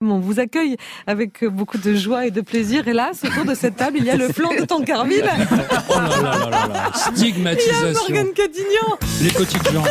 On vous accueille avec beaucoup de joie et de plaisir. Hélas, autour de cette table, il y a le flanc de Tancarville. Oh là là là là là. Stigmatisation. Il y a Morgane Cadignan. Les quotidiens.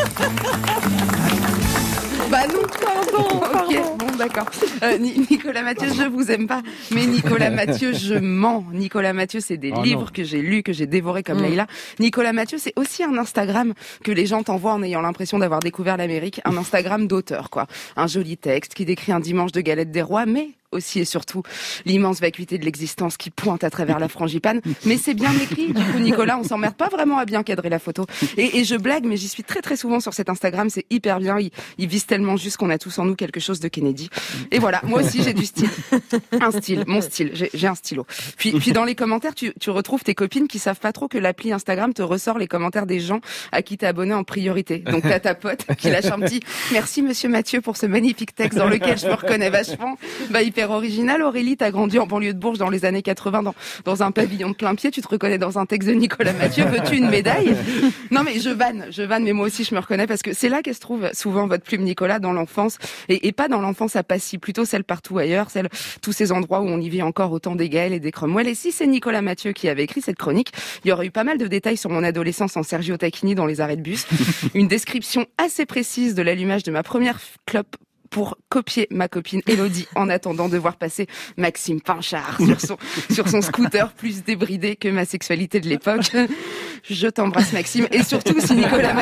Bah non, pardon. Ok, bon d'accord. Nicolas Mathieu, je vous aime pas, mais Nicolas Mathieu, je mens. Nicolas Mathieu, c'est des livres que j'ai lus, que j'ai dévorés comme Leïla. Nicolas Mathieu, c'est aussi un Instagram que les gens t'envoient en ayant l'impression d'avoir découvert l'Amérique. Un Instagram d'auteur, quoi. Un joli texte qui décrit un dimanche de galette des rois, mais aussi et surtout l'immense vacuité de l'existence qui pointe à travers la frangipane. Mais c'est bien écrit. Du coup, Nicolas, on s'emmerde pas vraiment à bien cadrer la photo. Et je blague, mais j'y suis très très souvent sur cet Instagram. C'est hyper bien. Il vise tellement juste qu'on a tous en nous quelque chose de Kennedy. Et voilà, moi aussi j'ai du style. Un style, mon style. J'ai un stylo. Puis dans les commentaires, tu retrouves tes copines qui savent pas trop que l'appli Instagram te ressort les commentaires des gens à qui t'es abonné en priorité. Donc t'as ta pote qui lâche un petit « Merci Monsieur Mathieu pour ce magnifique texte dans lequel je me reconnais vachement. » Bah hyper original. Aurélie, t'as grandi en banlieue de Bourges dans les années 80 dans un pavillon de plein pied. Tu te reconnais dans un texte de Nicolas Mathieu. Veux-tu une médaille? Non mais je vanne, mais moi aussi je me reconnais parce que c'est là qu'elle se trouve souvent votre plume Nicolas, dans l'enfance et pas dans l'enfance à Passy, plutôt celle partout ailleurs, celle tous ces endroits où on y vit encore autant des Gaël et des Cromwell. Et si c'est Nicolas Mathieu qui avait écrit cette chronique, il y aurait eu pas mal de détails sur mon adolescence en Sergio Tacchini dans les arrêts de bus, une description assez précise de l'allumage de ma première clope pour copier ma copine Élodie en attendant de voir passer Maxime Pinchard sur son scooter plus débridé que ma sexualité de l'époque. Je t'embrasse Maxime. Et surtout, si Nicolas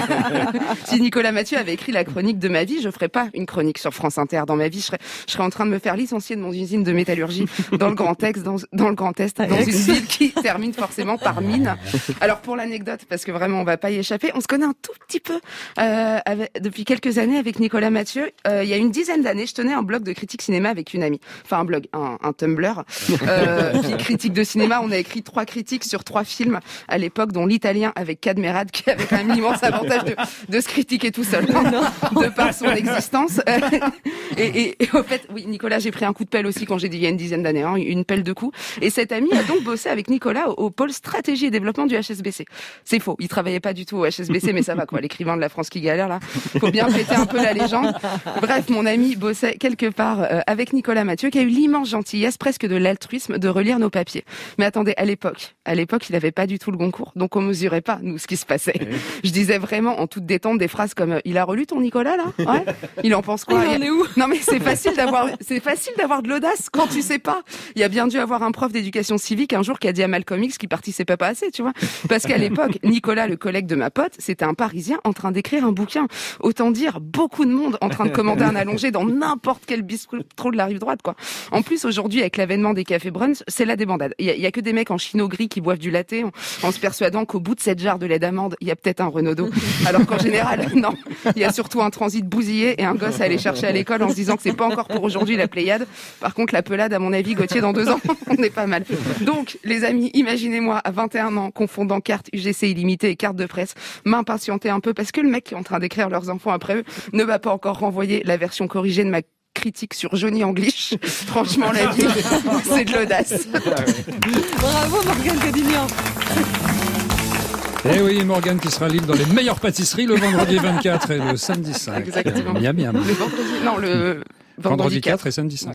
Mathieu avait écrit la chronique de ma vie, je ferais pas une chronique sur France Inter. Dans ma vie, je serais en train de me faire licencier de mon usine de métallurgie dans le Grand Est, dans le Grand Est, dans une ville qui termine forcément par mine. Alors pour l'anecdote, parce que vraiment on va pas y échapper, on se connaît un tout petit peu depuis quelques années avec Nicolas Mathieu. Il y a une dizaine d'années, je tenais un blog de critique cinéma avec une amie. Enfin, un blog, un Tumblr. Puis critique de cinéma, on a écrit 3 critiques sur 3 films à l'époque, dont l'Italien avec Cadmerade, qui avait quand même l'immense avantage de se critiquer tout seul, de par son existence. Et au fait, oui, Nicolas, j'ai pris un coup de pelle aussi quand j'ai dit il y a une dizaine d'années, une pelle de coups. Et cette amie a donc bossé avec Nicolas au pôle stratégie et développement du HSBC. C'est faux, il travaillait pas du tout au HSBC, mais ça va quoi, l'écrivain de La France qui galère là. Faut bien fêter un peu la légende. Bref, mon ami bossait quelque part avec Nicolas Mathieu, qui a eu l'immense gentillesse, presque de l'altruisme, de relire nos papiers. Mais attendez, à l'époque, il avait pas du tout le Goncourt, donc on mesurait pas, nous, ce qui se passait. Je disais vraiment, en toute détente, des phrases comme « Il a relu ton Nicolas, là ? Ouais. Il en pense quoi ?» Il en est où ? Non mais c'est facile d'avoir de l'audace quand tu sais pas. Il y a bien dû avoir un prof d'éducation civique un jour qui a dit à Malcolm X qu'il participait pas assez, tu vois. Parce qu'à l'époque, Nicolas, le collègue de ma pote, c'était un Parisien en train d'écrire un bouquin. Autant dire, beaucoup de monde en train de commander un allongé dans n'importe quel bistrot de la rive droite, quoi. En plus, aujourd'hui, avec l'avènement des cafés brunch, c'est la débandade. Il y a que des mecs en chino gris qui boivent du latte en se persuadant qu'au bout de cette jarre de lait d'amande, il y a peut-être un Renaudot. Alors qu'en général, non. Il y a surtout un transit bousillé et un gosse à aller chercher à l'école en se disant que c'est pas encore pour aujourd'hui la Pléiade. Par contre, la pelade, à mon avis, Gauthier, dans 2 ans, on est pas mal. Donc, les amis, imaginez-moi à 21 ans, confondant carte UGC illimitée et carte de presse, m'impatienter un peu parce que le mec qui est en train d'écrire leurs enfants après eux ne m'a pas encore renvoyé la version corrigée de ma critique sur Johnny English. Franchement, la vie, c'est de l'audace. Bravo, Morgane Cadignan. Eh oui, Morgane qui sera libre dans les meilleures pâtisseries le vendredi 24 et le samedi 5. Exactement. Miam, miam. Le vendredi 4 et samedi 5.